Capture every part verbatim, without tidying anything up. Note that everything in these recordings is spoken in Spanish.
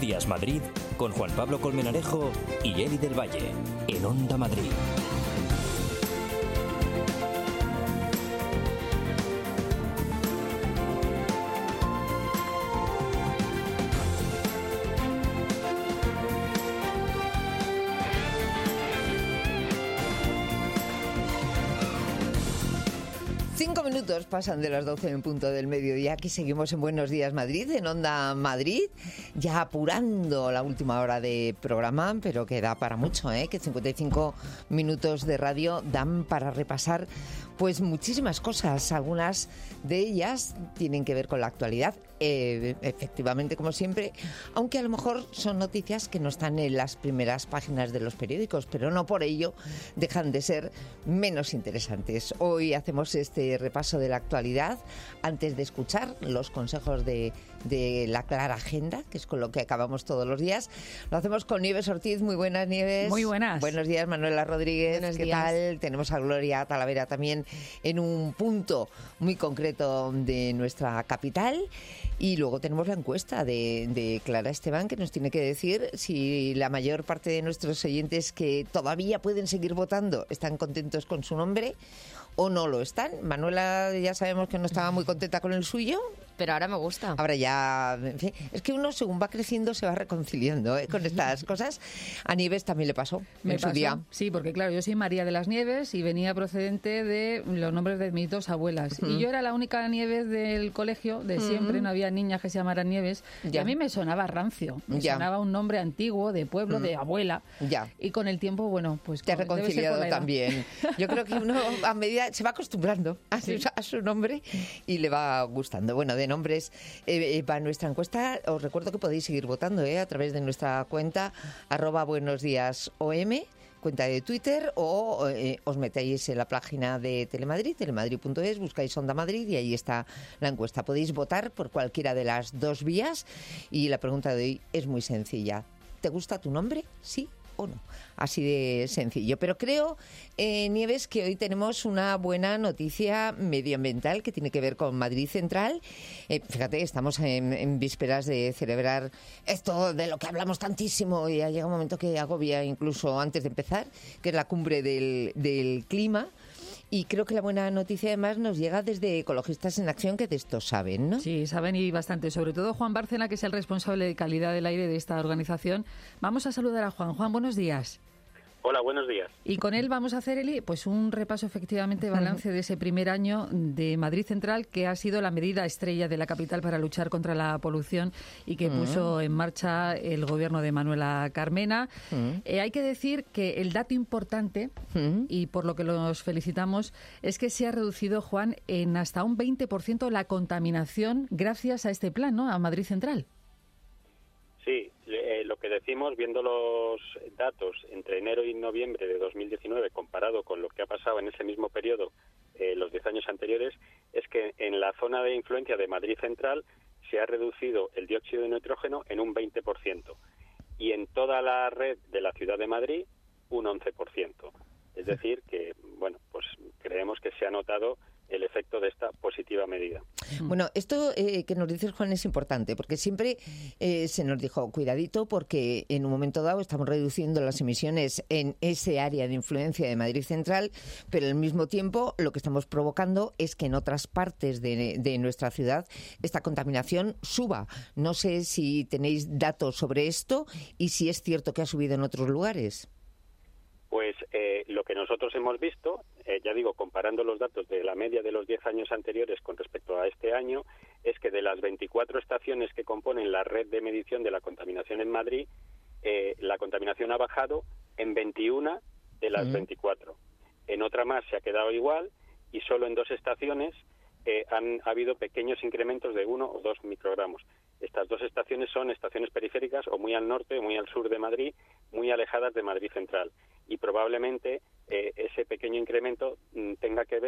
Días Madrid con Juan Pablo Colmenarejo y Eli del Valle en Onda Madrid. Cinco minutos pasan de las doce en punto del mediodía. Aquí seguimos en Buenos Días Madrid, en Onda Madrid, ya apurando la última hora de programa, pero que da para mucho, ¿eh? Que cincuenta y cinco minutos de radio dan para repasar pues muchísimas cosas. Algunas de ellas tienen que ver con la actualidad, eh, efectivamente, como siempre, aunque a lo mejor son noticias que no están en las primeras páginas de los periódicos, pero no por ello dejan de ser menos interesantes. Hoy hacemos este repaso de la actualidad antes de escuchar los consejos de, de la Clara Agenda, que es con lo que acabamos todos los días. Lo hacemos con Nieves Ortiz. Muy buenas, Nieves. Muy buenas. Buenos días, Manuela Rodríguez. Buenos ¿Qué días. tal? Tenemos a Gloria Talavera también en un punto muy concreto de nuestra capital. Y luego tenemos la encuesta de, de Clara Esteban, que nos tiene que decir si la mayor parte de nuestros oyentes que todavía pueden seguir votando están contentos con su nombre o no lo están. Manuela ya sabemos que no estaba muy contenta con el suyo. Pero ahora me gusta. Ahora ya, en fin, es que uno según va creciendo se va reconciliando, ¿eh? Con estas cosas. A Nieves también le pasó Me en su pasó, día. sí, porque claro, yo soy María de las Nieves y venía procedente de los nombres de mis dos abuelas. Uh-huh. Y yo era la única Nieves del colegio, de siempre, Uh-huh. no había niñas que se llamaran Nieves. Ya. Y a mí me sonaba rancio, me Ya. sonaba un nombre antiguo, de pueblo, Uh-huh. de abuela. Ya. Y con el tiempo, bueno, pues... Te ha con- debe ser reconciliado con la edad. también. Yo creo que uno a medida se va acostumbrando a su, Sí. a su nombre y le va gustando. Bueno, de nombres eh, eh, va nuestra encuesta. Os recuerdo que podéis seguir votando eh, a través de nuestra cuenta arroba buenos días O M, cuenta de Twitter, o eh, os metéis en la página de Telemadrid, telemadrid punto es, buscáis Onda Madrid y ahí está la encuesta. Podéis votar por cualquiera de las dos vías y la pregunta de hoy es muy sencilla. ¿Te gusta tu nombre? ¿Sí o no? Así de sencillo. Pero creo, eh, Nieves, que hoy tenemos una buena noticia medioambiental que tiene que ver con Madrid Central. Eh, fíjate, estamos en, en vísperas de celebrar esto de lo que hablamos tantísimo y ha llegado un momento que agobia incluso antes de empezar, que es la cumbre del, del clima. Y creo que la buena noticia además nos llega desde Ecologistas en Acción, que de esto saben, ¿no? Sí, saben y bastante. Sobre todo Juan Bárcena, que es el responsable de calidad del aire de esta organización. Vamos a saludar a Juan. Juan, buenos días. Hola, buenos días. Y con él vamos a hacer, Eli, pues un repaso, efectivamente, balance de ese primer año de Madrid Central, que ha sido la medida estrella de la capital para luchar contra la polución y que puso en marcha el gobierno de Manuela Carmena. Eh, hay que decir que el dato importante, y por lo que los felicitamos, es que se ha reducido, Juan, en hasta un veinte por ciento la contaminación gracias a este plan, ¿no?, a Madrid Central. Sí, eh, lo que decimos, viendo los datos entre enero y noviembre de dos mil diecinueve, comparado con lo que ha pasado en ese mismo periodo, eh, los diez años anteriores, es que en la zona de influencia de Madrid Central se ha reducido el dióxido de nitrógeno en un veinte por ciento y en toda la red de la ciudad de Madrid un once por ciento. Es decir, que, bueno, pues creemos que se ha notado el efecto de esta positiva medida. Bueno, esto eh, que nos dices, Juan, es importante, porque siempre eh, se nos dijo, cuidadito, porque en un momento dado estamos reduciendo las emisiones en ese área de influencia de Madrid Central, pero al mismo tiempo lo que estamos provocando es que en otras partes de, de nuestra ciudad esta contaminación suba. No sé si tenéis datos sobre esto y si es cierto que ha subido en otros lugares. Pues eh, lo que nosotros hemos visto, eh, ya digo, comparando los datos de la media de los diez años anteriores con respecto a este año, es que de las veinticuatro estaciones que componen la red de medición de la contaminación en Madrid, eh, la contaminación ha bajado en veintiuna de las uh-huh. veinticuatro. En otra más se ha quedado igual y solo en dos estaciones eh, han ha habido pequeños incrementos de uno o dos microgramos. Estas dos estaciones son estaciones periféricas o muy al norte o muy al sur de Madrid, muy alejadas de Madrid Central. Y probablemente eh, ese pequeño incremento mm, tenga que ver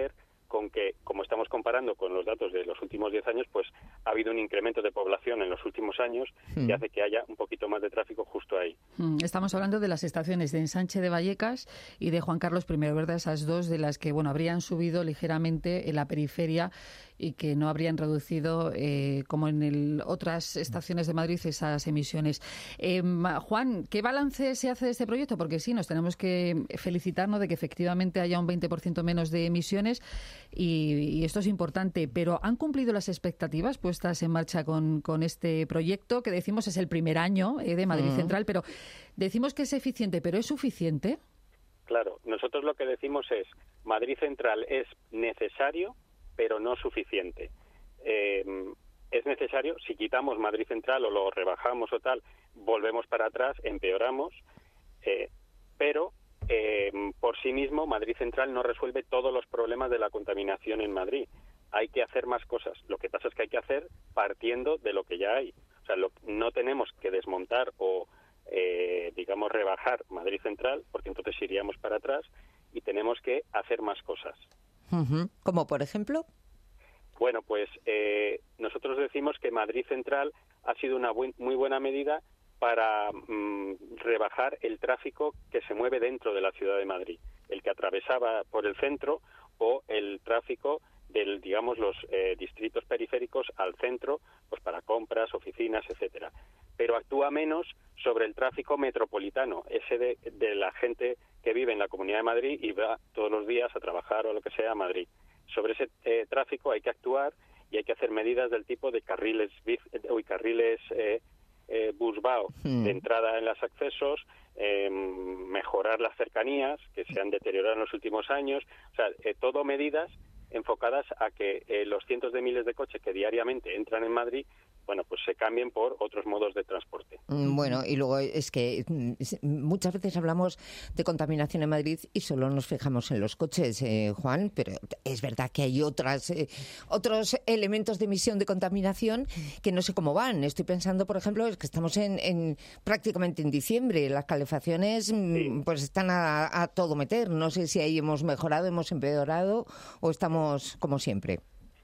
con que, como estamos comparando con los datos de los últimos diez años, pues ha habido un incremento de población en los últimos años mm. que hace que haya un poquito más de tráfico justo ahí. Estamos hablando de las estaciones de Ensanche de Vallecas y de Juan Carlos primero, ¿verdad? Esas dos de las que, bueno, habrían subido ligeramente en la periferia y que no habrían reducido, eh, como en el, otras estaciones de Madrid, esas emisiones. Eh, Juan, ¿qué balance se hace de este proyecto? Porque sí, nos tenemos que felicitarnos de que efectivamente haya un veinte por ciento menos de emisiones y, y esto es importante, pero ¿han cumplido las expectativas puestas en marcha con, con este proyecto? Que decimos es el primer año eh, de Madrid uh-huh. Central, pero decimos que es eficiente, ¿pero es suficiente? Claro, nosotros lo que decimos es Madrid Central es necesario, pero no suficiente. Eh, es necesario, si quitamos Madrid Central o lo rebajamos o tal, volvemos para atrás, empeoramos, eh, pero eh, por sí mismo Madrid Central no resuelve todos los problemas de la contaminación en Madrid. Hay que hacer más cosas. Lo que pasa es que hay que hacer partiendo de lo que ya hay. O sea, lo, no tenemos que desmontar o, eh, digamos, rebajar Madrid Central, porque entonces iríamos para atrás, y tenemos que hacer más cosas. Uh-huh. ¿Como por ejemplo? Bueno, pues eh, nosotros decimos que Madrid Central ha sido una buen, muy buena medida para mm, rebajar el tráfico que se mueve dentro de la ciudad de Madrid, el que atravesaba por el centro o el tráfico del, digamos, los eh, distritos periféricos al centro, pues para compras, oficinas, etcétera. Pero actúa menos sobre el tráfico metropolitano, ese de, de la gente que vive en la Comunidad de Madrid y va todos los días a trabajar o lo que sea a Madrid. Sobre ese eh, tráfico hay que actuar y hay que hacer medidas del tipo de carriles o carriles eh, eh, busbao mm. de entrada en los accesos, eh, mejorar las cercanías que se han deteriorado en los últimos años, o sea, eh, todo medidas enfocadas a que eh, los cientos de miles de coches que diariamente entran en Madrid, bueno, pues se cambien por otros modos de transporte. Bueno, y luego es que muchas veces hablamos de contaminación en Madrid y solo nos fijamos en los coches, eh, Juan, pero es verdad que hay otras eh, otros elementos de emisión de contaminación que no sé cómo van. Estoy pensando, por ejemplo, es que estamos en, en prácticamente en diciembre, las calefacciones sí. pues están a, a todo meter. No sé si ahí hemos mejorado, hemos empeorado o estamos como siempre.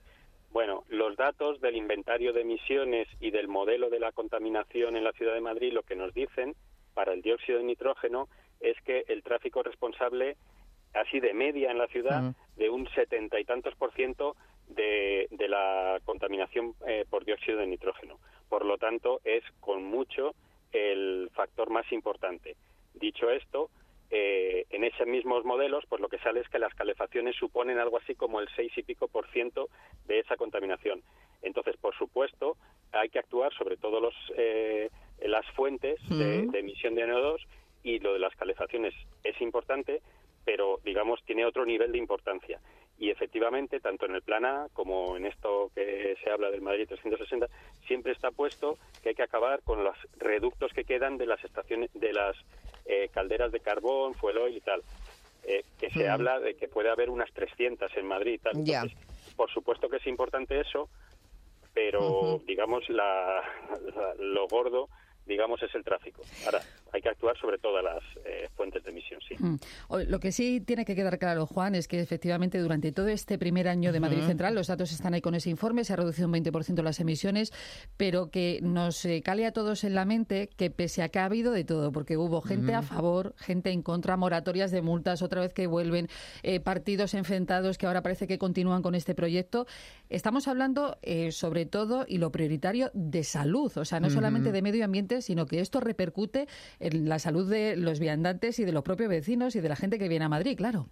Bueno, los datos del inventario de emisiones y del modelo de la contaminación en la Ciudad de Madrid lo que nos dicen para el dióxido de nitrógeno es que el tráfico responsable, así de media en la ciudad, uh-huh. de un setenta y tantos por ciento de, de la contaminación eh, por dióxido de nitrógeno. Por lo tanto, es con mucho el factor más importante. Dicho esto, Eh, en esos mismos modelos, pues lo que sale es que las calefacciones suponen algo así como el seis y pico por ciento de esa contaminación. Entonces, por supuesto, hay que actuar sobre todo los eh, las fuentes de, de emisión de N O dos y lo de las calefacciones es importante, pero, digamos, tiene otro nivel de importancia. Y efectivamente, tanto en el plan A como en esto que se habla del Madrid trescientos sesenta, siempre está puesto que hay que acabar con los reductos que quedan de las estaciones, de las eh, calderas de carbón, fuel oil y tal. Eh, que se mm. habla de que puede haber unas trescientas en Madrid y tal. Entonces, yeah. por supuesto que es importante eso, pero, uh-huh. digamos, la, la, lo gordo, digamos, es el tráfico. Ahora, hay que actuar sobre todas las eh, fuentes de emisión, sí. Mm. Lo que sí tiene que quedar claro, Juan, es que efectivamente durante todo este primer año de Madrid uh-huh. Central, los datos están ahí con ese informe, se ha reducido un veinte por ciento las emisiones, pero que nos eh, cale a todos en la mente que pese a que ha habido de todo, porque hubo gente uh-huh. a favor, gente en contra, moratorias de multas, otra vez que vuelven, eh, partidos enfrentados que ahora parece que continúan con este proyecto, estamos hablando eh, sobre todo, y lo prioritario, de salud, o sea, no uh-huh. solamente de medio ambiente, sino que esto repercute en la salud de los viandantes y de los propios vecinos y de la gente que viene a Madrid, claro.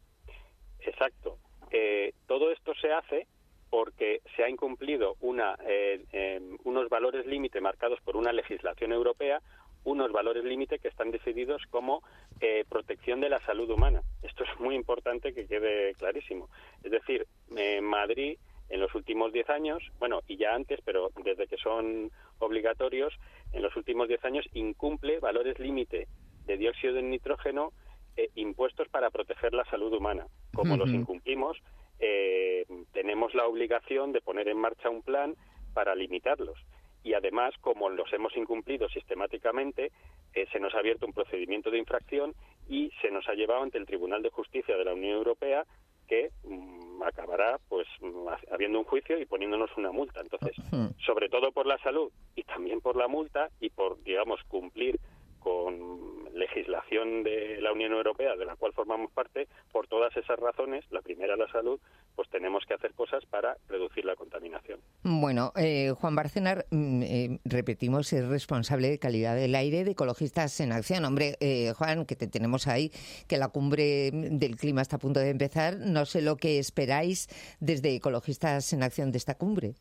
Exacto. Eh, todo esto se hace porque se ha incumplido una, eh, eh, unos valores límite marcados por una legislación europea, unos valores límite que están decididos como eh, protección de la salud humana. Esto es muy importante que quede clarísimo. Es decir, eh, Madrid en los últimos diez años, bueno, y ya antes, pero desde que son obligatorios, en los últimos diez años incumple valores límite de dióxido de nitrógeno eh, impuestos para proteger la salud humana. Como uh-huh. los incumplimos, eh, tenemos la obligación de poner en marcha un plan para limitarlos. Y además, como los hemos incumplido sistemáticamente, eh, se nos ha abierto un procedimiento de infracción y se nos ha llevado ante el Tribunal de Justicia de la Unión Europea que mmm, acabará pues habiendo un juicio y poniéndonos una multa. Entonces, sobre todo por la salud y también por la multa y por, digamos, cumplir con legislación de la Unión Europea, de la cual formamos parte, por todas esas razones, la primera, la salud, pues tenemos que hacer cosas para reducir la contaminación. Bueno, eh, Juan Bárcenas, eh, repetimos, es responsable de calidad del aire de Ecologistas en Acción. Hombre, eh, Juan, que te tenemos ahí, que la cumbre del clima está a punto de empezar. No sé lo que esperáis desde Ecologistas en Acción de esta cumbre.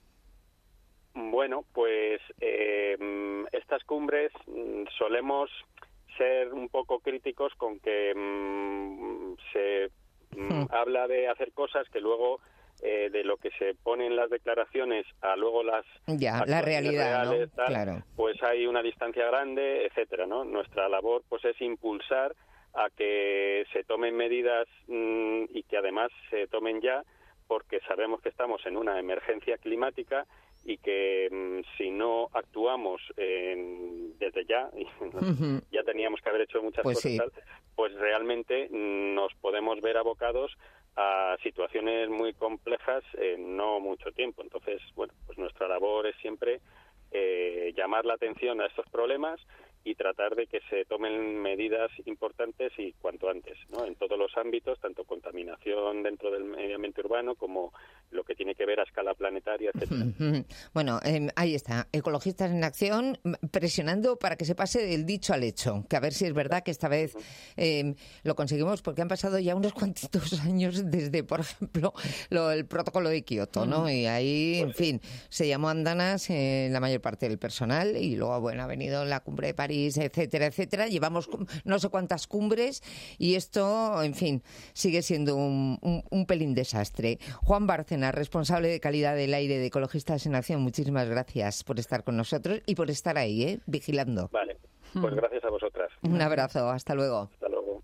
Bueno, pues eh, estas cumbres solemos ser un poco críticos con que mmm, se mmm, habla de hacer cosas que luego eh, de lo que se pone en las declaraciones a luego las ya la realidad, reales, ¿no? tal, claro. Pues hay una distancia grande, etcétera, ¿no? Nuestra labor pues es impulsar a que se tomen medidas mmm, y que además se tomen ya, porque sabemos que estamos en una emergencia climática y que mmm, si no actuamos eh, desde ya, uh-huh. ya teníamos que haber hecho muchas pues cosas, sí. tal, pues realmente mmm, nos podemos ver abocados a situaciones muy complejas en no mucho tiempo. Entonces, bueno, pues nuestra labor es siempre eh, llamar la atención a estos problemas y tratar de que se tomen medidas importantes y cuanto antes, ¿no? En todos los ámbitos, tanto contaminación dentro del medio ambiente urbano como lo que tiene que ver a escala planetaria, etcétera. Bueno, eh, ahí está, Ecologistas en Acción, presionando para que se pase del dicho al hecho, que a ver si es verdad que esta vez eh, lo conseguimos, porque han pasado ya unos cuantitos años desde, por ejemplo, lo, el protocolo de Kioto, ¿no? Y ahí, en fin, se llamó andanas en la mayor parte del personal y luego, bueno, ha venido la cumbre de París, etcétera, etcétera. Llevamos no sé cuántas cumbres y esto, en fin, sigue siendo un, un, un pelín desastre. Juan Bárcenas, responsable de calidad del aire de Ecologistas en Acción, muchísimas gracias por estar con nosotros y por estar ahí, ¿eh? Vigilando. Vale, pues gracias a vosotras. Un abrazo, hasta luego. Hasta luego.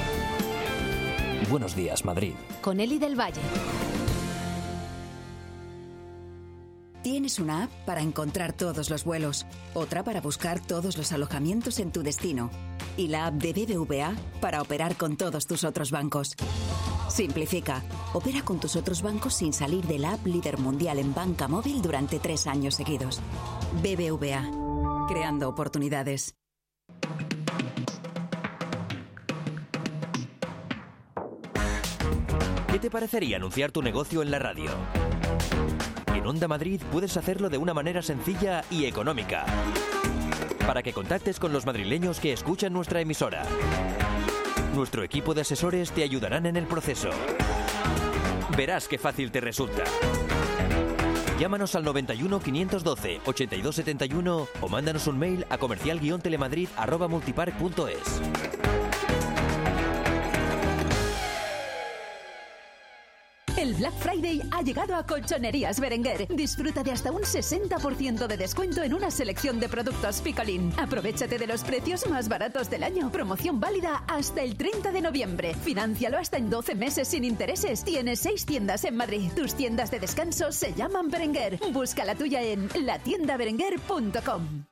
Buenos días, Madrid. Con Eli del Valle. Tienes una app para encontrar todos los vuelos, otra para buscar todos los alojamientos en tu destino y la app de B B V A para operar con todos tus otros bancos. Simplifica. Opera con tus otros bancos sin salir de la app líder mundial en banca móvil durante tres años seguidos. B B V A. Creando oportunidades. ¿Qué te parecería anunciar tu negocio en la radio? En Onda Madrid puedes hacerlo de una manera sencilla y económica, para que contactes con los madrileños que escuchan nuestra emisora. Nuestro equipo de asesores te ayudarán en el proceso. Verás qué fácil te resulta. Llámanos al noventa y uno, quinientos doce, ochenta y dos setenta y uno o mándanos un mail a comercial guion telemadrid arroba multipark punto es. El Black Friday ha llegado a Colchonerías Berenguer. Disfruta de hasta un sesenta por ciento de descuento en una selección de productos Picolín. Aprovéchate de los precios más baratos del año. Promoción válida hasta el treinta de noviembre. Financialo hasta en doce meses sin intereses. Tienes seis tiendas en Madrid. Tus tiendas de descanso se llaman Berenguer. Busca la tuya en la tienda berenguer punto com.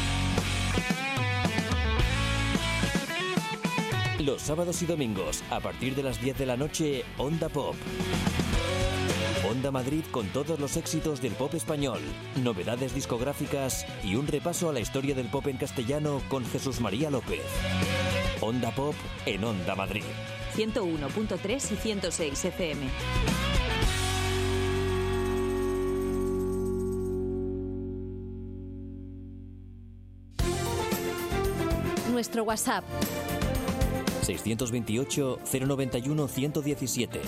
Los sábados y domingos, a partir de las diez de la noche, Onda Pop. Onda Madrid con todos los éxitos del pop español, novedades discográficas y un repaso a la historia del pop en castellano con Jesús María López. Onda Pop en Onda Madrid. ciento uno punto tres y ciento seis F M. Nuestro WhatsApp seiscientos veintiocho, cero noventa y uno, ciento diecisiete.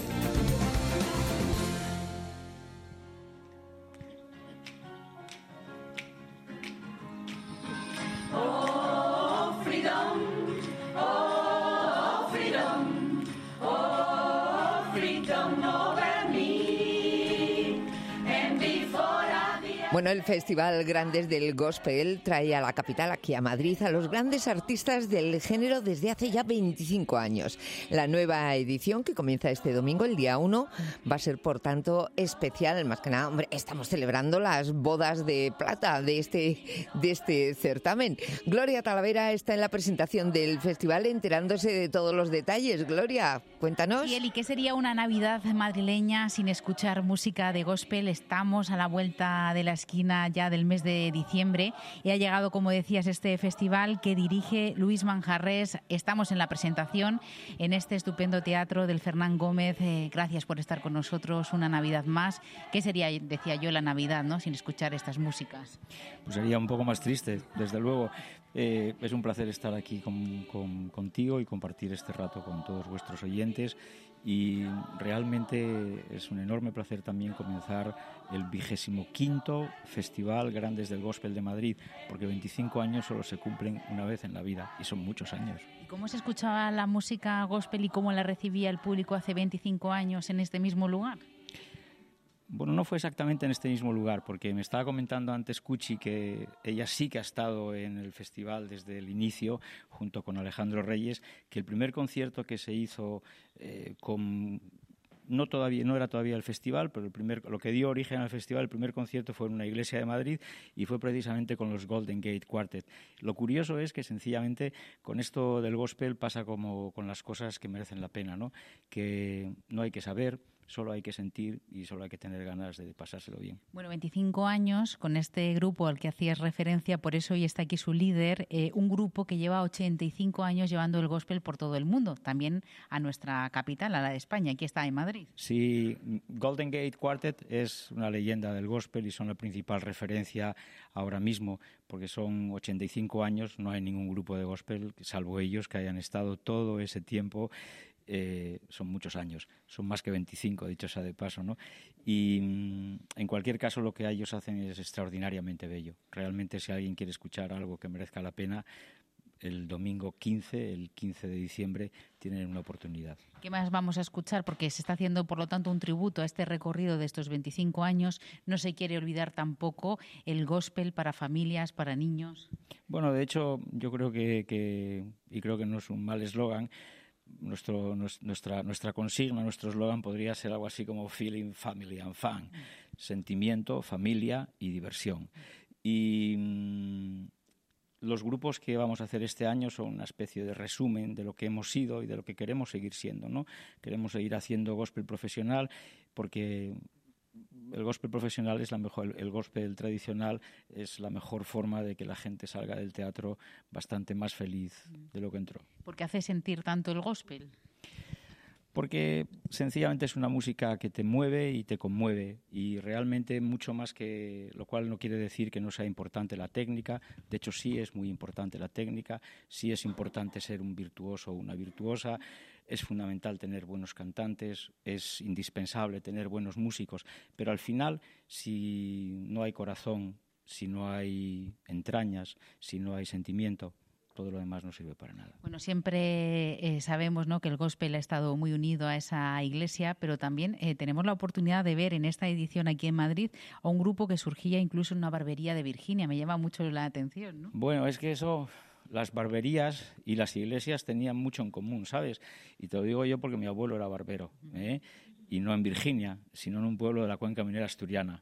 Bueno, el Festival Grandes del Gospel trae a la capital, aquí a Madrid, a los grandes artistas del género desde hace ya veinticinco años. La nueva edición, que comienza este domingo, el día uno, va a ser, por tanto, especial. Más que nada, hombre, estamos celebrando las bodas de plata de este, de este certamen. Gloria Talavera está en la presentación del festival enterándose de todos los detalles. Gloria, cuéntanos. Y Eli, ¿qué sería una Navidad madrileña sin escuchar música de gospel? Estamos a la vuelta de la esquina ya del mes de diciembre y ha llegado, como decías, este festival que dirige Luis Manjarrés. Estamos en la presentación en este estupendo teatro del Fernán Gómez. Eh, gracias por estar con nosotros una Navidad más. ¿Qué sería, decía yo, la Navidad, ¿no?, sin escuchar estas músicas? Pues sería un poco más triste, desde luego. Eh, es un placer estar aquí con, con, contigo y compartir este rato con todos vuestros oyentes, y realmente es un enorme placer también comenzar el vigésimo quinto Festival Grandes del Gospel de Madrid, porque veinticinco años solo se cumplen una vez en la vida y son muchos años. ¿Y cómo se escuchaba la música gospel y cómo la recibía el público hace veinticinco años en este mismo lugar? Bueno, no fue exactamente en este mismo lugar, porque me estaba comentando antes Cuchi que ella sí que ha estado en el festival desde el inicio, junto con Alejandro Reyes, que el primer concierto que se hizo eh, con... No, todavía, no era todavía el festival, pero el primer, lo que dio origen al festival, el primer concierto fue en una iglesia de Madrid y fue precisamente con los Golden Gate Quartet. Lo curioso es que sencillamente con esto del gospel pasa como con las cosas que merecen la pena, ¿no? Que no hay que saber, solo hay que sentir y solo hay que tener ganas de pasárselo bien. Bueno, veinticinco años con este grupo al que hacías referencia, por eso hoy está aquí su líder, eh, un grupo que lleva ochenta y cinco años llevando el gospel por todo el mundo, también a nuestra capital, a la de España, aquí está en Madrid. Sí, Golden Gate Quartet es una leyenda del gospel y son la principal referencia ahora mismo, porque son ochenta y cinco años, no hay ningún grupo de gospel, salvo ellos, que hayan estado todo ese tiempo. Eh, son muchos años, son más que veinticinco, dicho sea de paso, ¿no? Y mm, en cualquier caso lo que ellos hacen es extraordinariamente bello. Realmente, si alguien quiere escuchar algo que merezca la pena, el domingo quince, el quince de diciembre, tienen una oportunidad. ¿Qué más vamos a escuchar? Porque se está haciendo, por lo tanto, un tributo a este recorrido de estos veinticinco años. No se quiere olvidar tampoco el gospel para familias, para niños. Bueno, de hecho, yo creo que, que y creo que no es un mal eslogan, Nuestro, nuestra, nuestra consigna, nuestro eslogan podría ser algo así como Feeling, Family and Fun. Sentimiento, familia y diversión. Y mmm, los grupos que vamos a hacer este año son una especie de resumen de lo que hemos sido y de lo que queremos seguir siendo, ¿no? Queremos seguir haciendo gospel profesional porque el gospel profesional es la mejor, el gospel tradicional es la mejor forma de que la gente salga del teatro bastante más feliz de lo que entró. ¿Por qué hace sentir tanto el gospel? Porque sencillamente es una música que te mueve y te conmueve, y realmente mucho más que, lo cual no quiere decir que no sea importante la técnica. De hecho, sí es muy importante la técnica, sí es importante ser un virtuoso o una virtuosa. Es fundamental tener buenos cantantes, es indispensable tener buenos músicos, pero al final, si no hay corazón, si no hay entrañas, si no hay sentimiento, todo lo demás no sirve para nada. Bueno, siempre eh, sabemos, ¿no?, que el gospel ha estado muy unido a esa iglesia, pero también eh, tenemos la oportunidad de ver en esta edición aquí en Madrid a un grupo que surgía incluso en una barbería de Virginia. Me llama mucho la atención, ¿no? Bueno, es que eso... Las barberías y las iglesias tenían mucho en común, ¿sabes? Y te lo digo yo porque mi abuelo era barbero, ¿eh? Y no en Virginia, sino en un pueblo de la cuenca minera asturiana.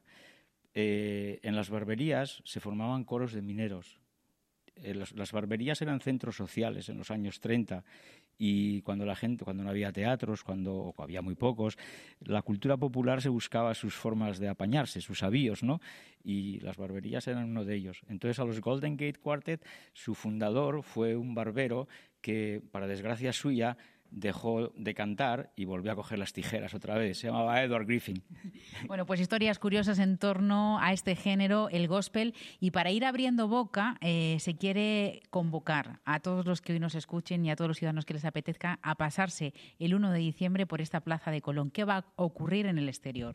Eh, en las barberías se formaban coros de mineros. Eh, las, las barberías eran centros sociales en los años treinta, y cuando la gente, cuando no había teatros, cuando o había muy pocos, la cultura popular se buscaba sus formas de apañarse, sus avíos, ¿no? Y las barberías eran uno de ellos. Entonces, a los Golden Gate Quartet, su fundador fue un barbero que, para desgracia suya, dejó de cantar y volvió a coger las tijeras otra vez. Se llamaba Edward Griffin. Bueno, pues historias curiosas en torno a este género, el gospel. Y para ir abriendo boca, eh, se quiere convocar a todos los que hoy nos escuchen y a todos los ciudadanos que les apetezca a pasarse el uno de diciembre por esta plaza de Colón. ¿Qué va a ocurrir en el exterior?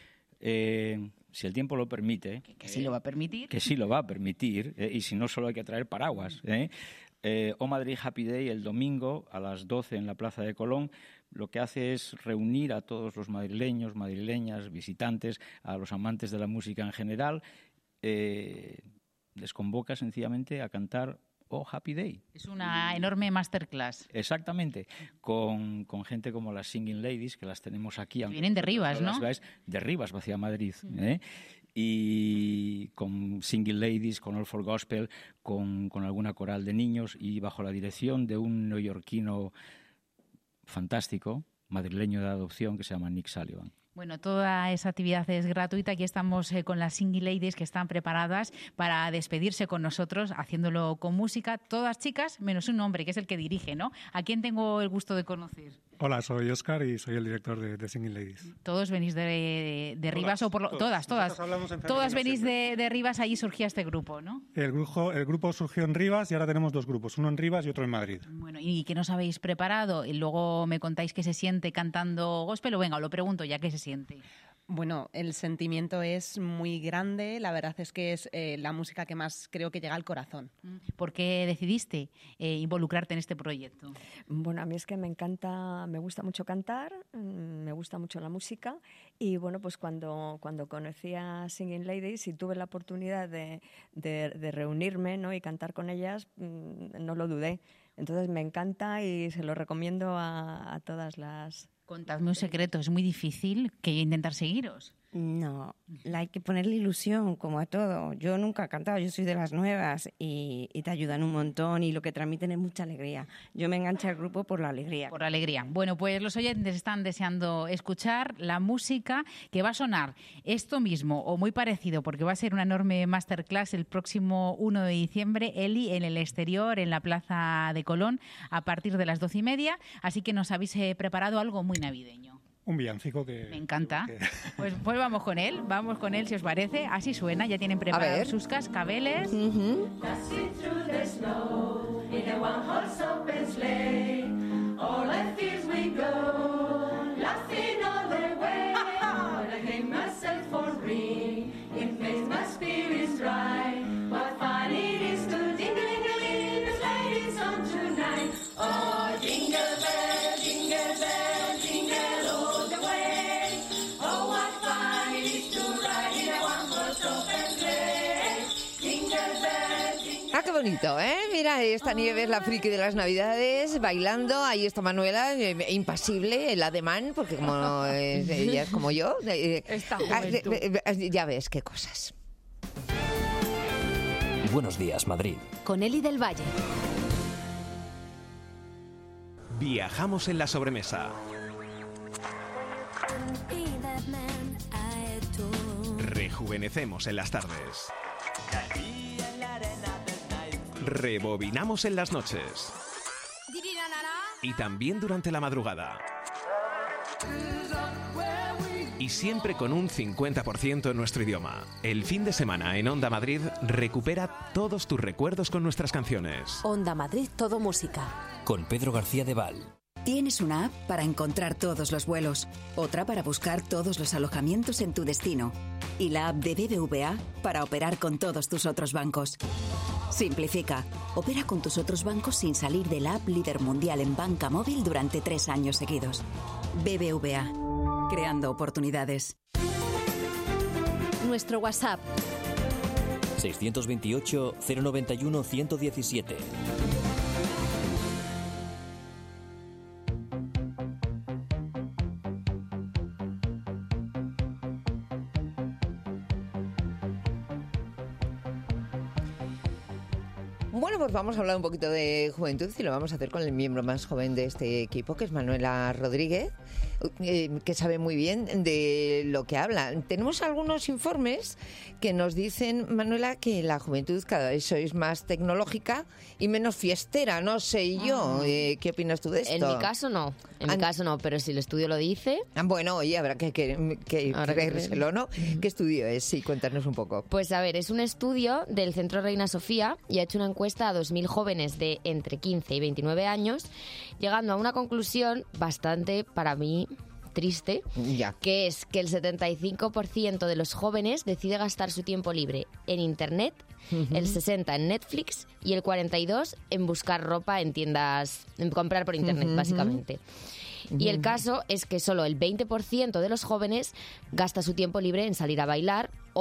Eh, si el tiempo lo permite... Que, que sí lo va a permitir. Que sí lo va a permitir, eh, y si no, solo hay que traer paraguas, ¿eh? Eh, O Madrid Happy Day el domingo a las doce en la Plaza de Colón lo que hace es reunir a todos los madrileños, madrileñas, visitantes, a los amantes de la música en general, eh, les convoca sencillamente a cantar Oh Happy Day. Es una enorme masterclass. Exactamente, con, con gente como las Singing Ladies, que las tenemos aquí. Vienen de Rivas, ¿no? Las de Rivas hacia Madrid. ¿eh? Y con Singing Ladies, con All for Gospel, con, con alguna coral de niños y bajo la dirección de un neoyorquino fantástico, madrileño de adopción, que se llama Nick Sullivan. Bueno, toda esa actividad es gratuita. Aquí estamos eh, con las Singing Ladies que están preparadas para despedirse con nosotros, haciéndolo con música. Todas chicas, menos un hombre, que es el que dirige, ¿no? ¿A quién tengo el gusto de conocer? Hola, soy Óscar y soy el director de, de Singing Ladies. Todos venís de, de, de Rivas, o por lo, todas, todas. Todas, todas venís de, de Rivas, ahí surgía este grupo, ¿no? El grupo, el grupo surgió en Rivas y ahora tenemos dos grupos, uno en Rivas y otro en Madrid. Bueno, ¿y qué nos habéis preparado? Y luego me contáis qué se siente cantando gospel, o venga, lo pregunto ya, ¿qué se siente? Bueno, el sentimiento es muy grande. La verdad es que es eh, la música que más creo que llega al corazón. ¿Por qué decidiste eh, involucrarte en este proyecto? Bueno, a mí es que me encanta, me gusta mucho cantar, me gusta mucho la música y bueno, pues cuando, cuando conocí a Singing Ladies y tuve la oportunidad de, de, de reunirme, ¿no? y cantar con ellas, no lo dudé. Entonces me encanta y se lo recomiendo a, a todas las... Contadme un secreto, ¿es muy difícil que intentar seguiros? No, hay que ponerle ilusión, como a todo. Yo nunca he cantado, yo soy de las nuevas y, y te ayudan un montón y lo que transmiten es mucha alegría. Yo me enganché al grupo por la alegría. Por la alegría. Bueno, pues los oyentes están deseando escuchar la música que va a sonar esto mismo o muy parecido, porque va a ser una enorme masterclass el próximo uno de diciembre, Eli, en el exterior, en la Plaza de Colón, a partir de las doce y media. Así que nos habéis eh, preparado algo muy navideño. Un villancico que... Me encanta. Que... Pues, pues vamos con él, vamos con él si os parece. Así suena, ya tienen preparados sus cascabeles. Uh-huh. Ah, qué bonito, ¿eh? Mira, esta Nieve es la friki de las Navidades, bailando. Ahí está Manuela, eh, impasible, el ademán, porque como eh, ella es como yo. Eh, Esta eh, eh, eh, ya ves qué cosas. Buenos días, Madrid. Con Eli del Valle. Viajamos en la sobremesa. Rejuvenecemos en las tardes. Rebobinamos en las noches. Y también durante la madrugada. Y siempre con un cincuenta por ciento en nuestro idioma. El fin de semana en Onda Madrid recupera todos tus recuerdos con nuestras canciones. Onda Madrid, todo música. Con Pedro García de Val. Tienes una app para encontrar todos los vuelos, otra para buscar todos los alojamientos en tu destino y la app de B B V A para operar con todos tus otros bancos. Simplifica. Opera con tus otros bancos sin salir de la app líder mundial en banca móvil durante tres años seguidos. B B V A. Creando oportunidades. Nuestro WhatsApp. seiscientos veintiocho, cero noventa y uno, ciento diecisiete. Bueno, pues vamos a hablar un poquito de juventud y lo vamos a hacer con el miembro más joven de este equipo, que es Manuela Rodríguez, eh, que sabe muy bien de lo que habla. Tenemos algunos informes que nos dicen, Manuela, que la juventud cada vez sois más tecnológica y menos fiestera, no sé yo. Ah. Eh, ¿Qué opinas tú de esto? En mi caso no, en An... mi caso no, pero si el estudio lo dice... Ah, bueno, oye, habrá que, que, que creérselo, ¿no? Uh-huh. ¿Qué estudio es? Sí, cuéntanos un poco. Pues a ver, es un estudio del Centro Reina Sofía y ha hecho una encuesta a dos mil jóvenes de entre quince y veintinueve años, llegando a una conclusión bastante, para mí, triste, ya. que es que el setenta y cinco por ciento de los jóvenes decide gastar su tiempo libre en Internet, uh-huh. el sesenta por ciento en Netflix y el cuarenta y dos por ciento en buscar ropa en tiendas, en comprar por Internet, uh-huh. básicamente. Uh-huh. Y el caso es que solo el veinte por ciento de los jóvenes gasta su tiempo libre en salir a bailar o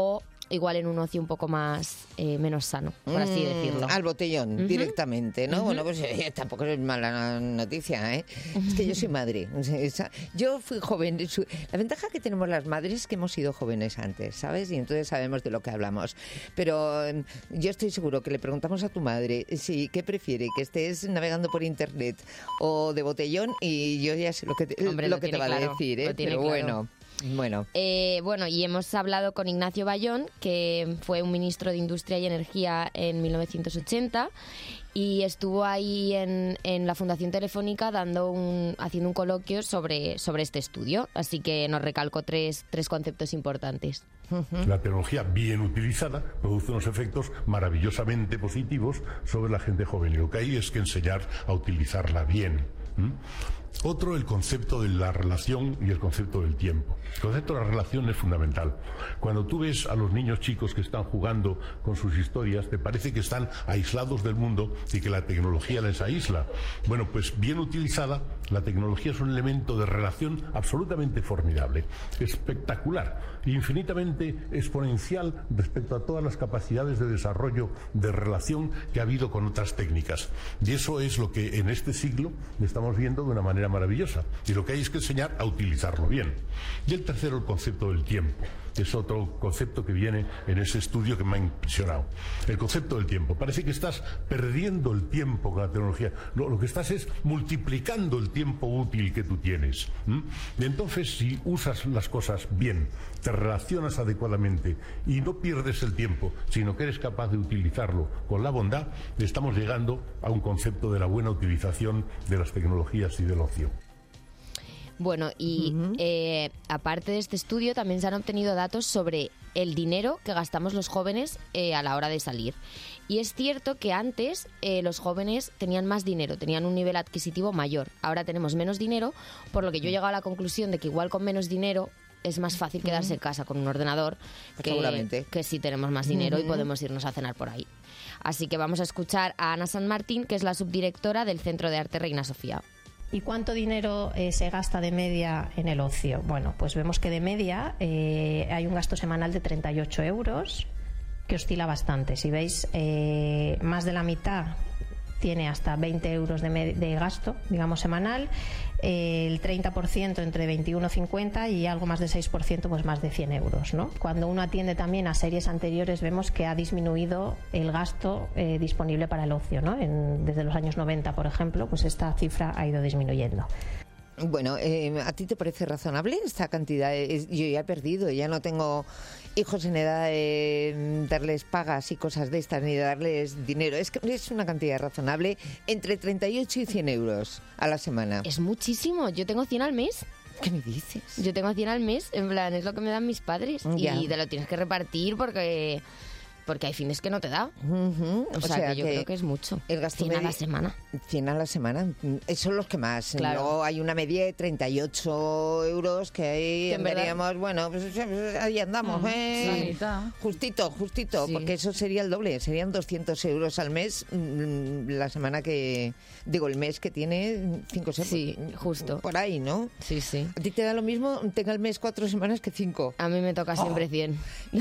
igual en un ocio un poco más eh, menos sano, por así Mm, decirlo. Al botellón, Ujú. directamente, ¿no? Ujú. Bueno, pues eh, tampoco es mala noticia, ¿eh? Es que yo soy madre. O sea, esa- Yo fui joven. Su- La ventaja que tenemos las madres es que hemos sido jóvenes antes, ¿sabes? Y entonces sabemos de lo que hablamos. Pero eh, yo estoy seguro que le preguntamos a tu madre si qué prefiere, que estés navegando por internet o de botellón, y yo ya sé lo que te, Hombre, lo lo que te tiene va claro, a decir, ¿eh? lo tiene Pero claro. bueno, bueno. Eh, bueno, y hemos hablado con Ignacio Bayón, que fue un ministro de Industria y Energía en mil novecientos ochenta y estuvo ahí en, en la Fundación Telefónica dando un, haciendo un coloquio sobre, sobre este estudio. Así que nos recalcó tres, tres conceptos importantes. La tecnología bien utilizada produce unos efectos maravillosamente positivos sobre la gente joven, y lo que hay es que enseñar a utilizarla bien. ¿Mm? Otro, el concepto de la relación y el concepto del tiempo. El concepto de la relación es fundamental. Cuando tú ves a los niños chicos que están jugando con sus historias, te parece que están aislados del mundo y que la tecnología les aísla. Bueno, pues bien utilizada, la tecnología es un elemento de relación absolutamente formidable, espectacular, infinitamente exponencial respecto a todas las capacidades de desarrollo de relación que ha habido con otras técnicas. Y eso es lo que en este siglo estamos viendo de una manera maravillosa. Y lo que hay es que enseñar a utilizarlo bien. Y el tercero, el concepto del tiempo. Es otro concepto que viene en ese estudio que me ha impresionado. El concepto del tiempo. Parece que estás perdiendo el tiempo con la tecnología. Lo, lo que estás es multiplicando el tiempo útil que tú tienes. ¿Mm? Y entonces, si usas las cosas bien, te relacionas adecuadamente y no pierdes el tiempo, sino que eres capaz de utilizarlo con la bondad, estamos llegando a un concepto de la buena utilización de las tecnologías y del ocio. Bueno, y eh, aparte de este estudio también se han obtenido datos sobre el dinero que gastamos los jóvenes eh, a la hora de salir. Y es cierto que antes eh, los jóvenes tenían más dinero, tenían un nivel adquisitivo mayor. Ahora tenemos menos dinero, por lo que yo he llegado a la conclusión de que igual con menos dinero es más fácil quedarse en casa con un ordenador que, Seguramente. que si tenemos más dinero y Ujú. podemos irnos a cenar por ahí. Así que vamos a escuchar a Ana San Martín, que es la subdirectora del Centro de Arte Reina Sofía. ¿Y cuánto dinero eh, se gasta de media en el ocio? Bueno, pues vemos que de media eh, hay un gasto semanal de treinta y ocho euros, que oscila bastante. Si veis, eh, más de la mitad tiene hasta veinte euros de, me- de gasto, digamos, semanal, eh, el treinta por ciento entre veintiuno cincuenta y algo más de seis por ciento, pues más de cien euros, ¿no? Cuando uno atiende también a series anteriores, vemos que ha disminuido el gasto eh, disponible para el ocio, ¿no? En- desde los años noventa, por ejemplo, pues esta cifra ha ido disminuyendo. Bueno, eh, ¿a ti te parece razonable esta cantidad? Es- Yo ya he perdido, ya no tengo hijos en edad de darles pagas y cosas de estas, ni de darles dinero. Es que es una cantidad razonable, entre treinta y ocho y cien euros a la semana. Es muchísimo, yo tengo cien al mes. ¿Qué me dices? Yo tengo cien al mes, en plan, es lo que me dan mis padres. Ya. Y te lo tienes que repartir porque porque hay fines que no te da. Ujú, O sea, que yo creo que es mucho. El gasto cien a la medio- semana. cien a la semana. Esos son los que más. Claro. Luego hay una media de treinta y ocho euros que ahí Que en verdad- andaríamos, bueno, pues pues, ahí andamos, Mm, ¿eh? la mitad. Justito, justito, Sí. porque eso sería el doble. Serían doscientos euros al mes mm, la semana que... Digo, el mes que tiene cinco semanas. Sí, justo. Por ahí, ¿no? Sí, sí. ¿A ti te da lo mismo tenga el mes cuatro semanas que cinco? A mí me toca siempre Oh. cien.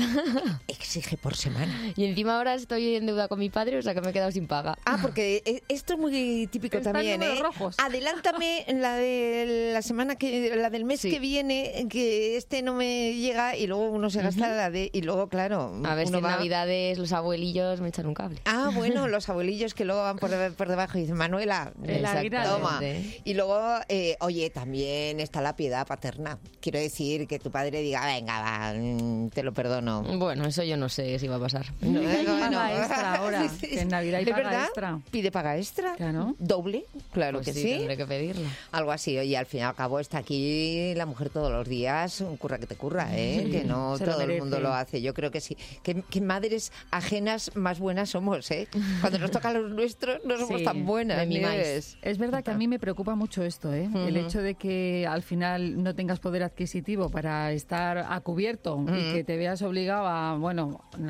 Exige por semana. Y encima ahora estoy en deuda con mi padre, o sea que me he quedado sin paga. Ah, porque eh, esto es muy típico Están también, números ¿eh? rojos. Adelántame la de la semana que, la del mes Sí. que viene, que este no me llega y luego uno se gasta la de y luego claro, A ver uno si en va- Navidades los abuelillos me echan un cable. Ah, bueno, los abuelillos que luego van por, por debajo y dicen, Manuela, El aguinaldo. toma. Y luego, eh, oye, también está la piedad paterna. Quiero decir que tu padre diga, venga, va, mm, te lo perdono. Bueno, eso yo no sé si va a pasar. No, Hay no, paga no. extra ahora, Sí, sí. que en Navidad hay ¿Es paga verdad? extra. ¿Pide paga extra? Claro. ¿Doble? Claro Pues que sí, sí. tendré que pedirla. Algo así, oye, al fin y al cabo está aquí la mujer todos los días, curra que te curra, ¿eh? Sí, que no se lo todo el mundo merece. lo hace. Yo creo que sí. Que, que madres ajenas más buenas somos, ¿eh? Cuando nos toca a los nuestros no somos Sí, tan buenas. me mimáis. Nieves. Es verdad que a mí me preocupa mucho esto, ¿eh? El Ujú. hecho de que al final no tengas poder adquisitivo para estar a cubierto y que te veas obligado a, bueno, nadie obliga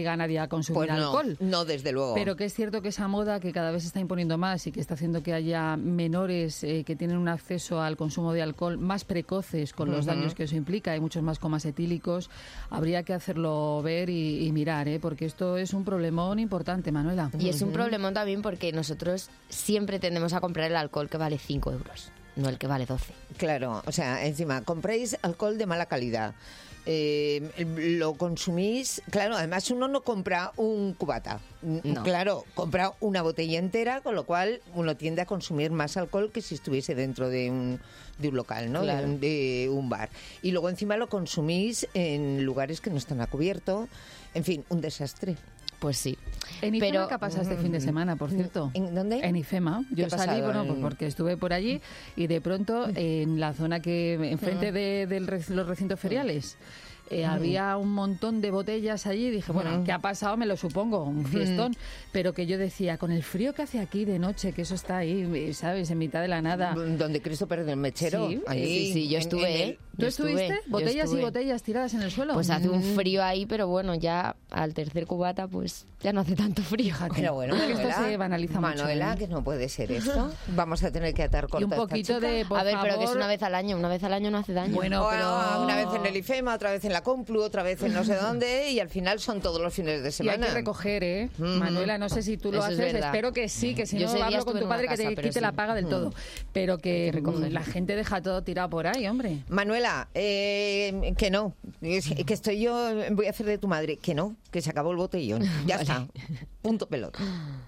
obliga a nadie a consumir Pues no, alcohol. no, desde luego. Pero que es cierto que esa moda que cada vez se está imponiendo más y que está haciendo que haya menores eh, que tienen un acceso al consumo de alcohol más precoces con los Ujú. daños que eso implica, hay muchos más comas etílicos, habría que hacerlo ver y, y mirar, ¿eh? Porque esto es un problemón importante, Manuela. Y es un problemón también porque nosotros siempre tendemos a comprar el alcohol que vale cinco euros, no el que vale doce. Claro, o sea, encima, compréis alcohol de mala calidad. Eh, lo consumís, claro, además uno no compra un cubata, No. claro, compra una botella entera, con lo cual uno tiende a consumir más alcohol que si estuviese dentro de un, de un local, ¿no? Claro. De, un, de un bar. Y luego encima lo consumís en lugares que no están a cubierto, en fin, un desastre. Pues sí. En IFEMA, Pero- ¿qué ha pasado este fin de semana, por cierto? ¿En dónde? En IFEMA. ¿Qué Yo ha salí, pasado bueno, en- pues porque estuve por allí y de pronto en la zona que enfrente Mm. de, de los recintos feriales eh, Mm. había un montón de botellas allí y dije, bueno, Mm. ¿qué ha pasado? Me lo supongo, un fiestón. Pero que yo decía, con el frío que hace aquí de noche, que eso está ahí, ¿sabes? En mitad de la nada. Donde Cristo perdió el mechero. Sí, allí, sí, sí, yo en- estuve, en el- ¿eh? ¿Tú Yo estuviste? estuve, yo Botellas estuve. y botellas tiradas en el suelo. Pues hace un Mm. frío ahí, pero bueno, ya al tercer cubata pues ya no hace tanto frío. Pero bueno, Porque esto Manuela, se banaliza mucho, Manuela, ¿eh? que no puede ser esto. Vamos a tener que atar corta Y un esta poquito chica. de, por A ver, pero que es favor. una vez al año, una vez al año no hace daño. Bueno, Bueno, pero... una vez en el IFEMA, otra vez en la Complu, otra vez en no sé dónde, y al final son todos los fines de Y hay semana. que recoger, ¿eh? Ujú. Manuela, no sé si tú lo Eso es haces, verdad. espero que sí, que si Yo no ese día hablo estuve con en tu una padre que casa, te pero quite sí. la paga del todo. Pero que, recoger. la gente deja todo tirado por ahí, hombre. Manuela, eh, que no, es que estoy yo, voy a hacer de tu madre, que no, que se acabó el botellón, ya está, punto pelota.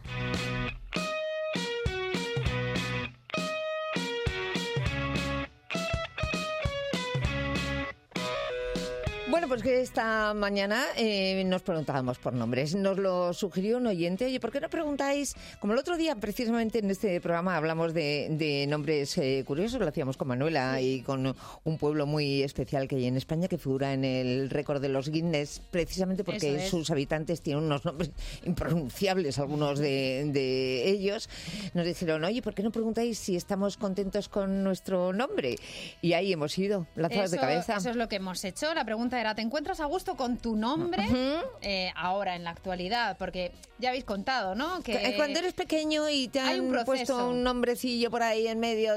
Bueno, pues que esta mañana eh, nos preguntábamos por nombres. Nos lo sugirió un oyente. Oye, ¿por qué no preguntáis? Como el otro día, precisamente en este programa, hablamos de, de nombres eh, curiosos. Lo hacíamos con Manuela y con un pueblo muy especial que hay en España que figura en el récord de los Guinness, precisamente porque Eso es. sus habitantes tienen unos nombres impronunciables, algunos de, de ellos. Nos dijeron, oye, ¿por qué no preguntáis si estamos contentos con nuestro nombre? Y ahí hemos ido, lanzados de Eso- cabeza. Eso es lo que hemos hecho. La pregunta era, ¿te encuentras a gusto con tu nombre eh, ahora, en la actualidad? Porque ya habéis contado, ¿no? Que Eh, Cuando eres pequeño y te hay han un proceso. puesto un nombrecillo por ahí en medio,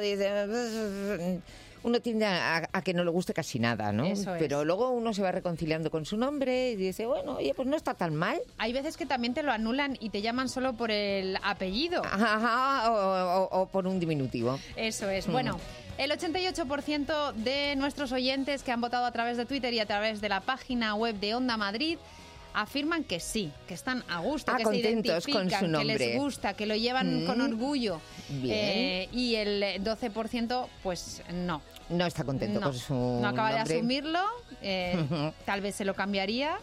dice, uno tiende a, a que no le guste casi nada, ¿no? Eso es. Pero luego uno se va reconciliando con su nombre y dice, bueno, oye, pues no está tan mal. Hay veces que también te lo anulan y te llaman solo por el apellido. Ajá, ajá, o, o- o por un diminutivo. Eso es. Mm. Bueno, el ochenta y ocho por ciento de nuestros oyentes que han votado a través de Twitter y a través de la página web de Onda Madrid afirman que sí, que están a gusto, Ah, que se contentos con identifican, su que nombre. les gusta, que lo llevan Mm. con orgullo. Bien. Eh, y el doce por ciento, pues no. No está contento no, con su no acaba nombre. de asumirlo. eh, Ujú. tal vez se lo cambiaría.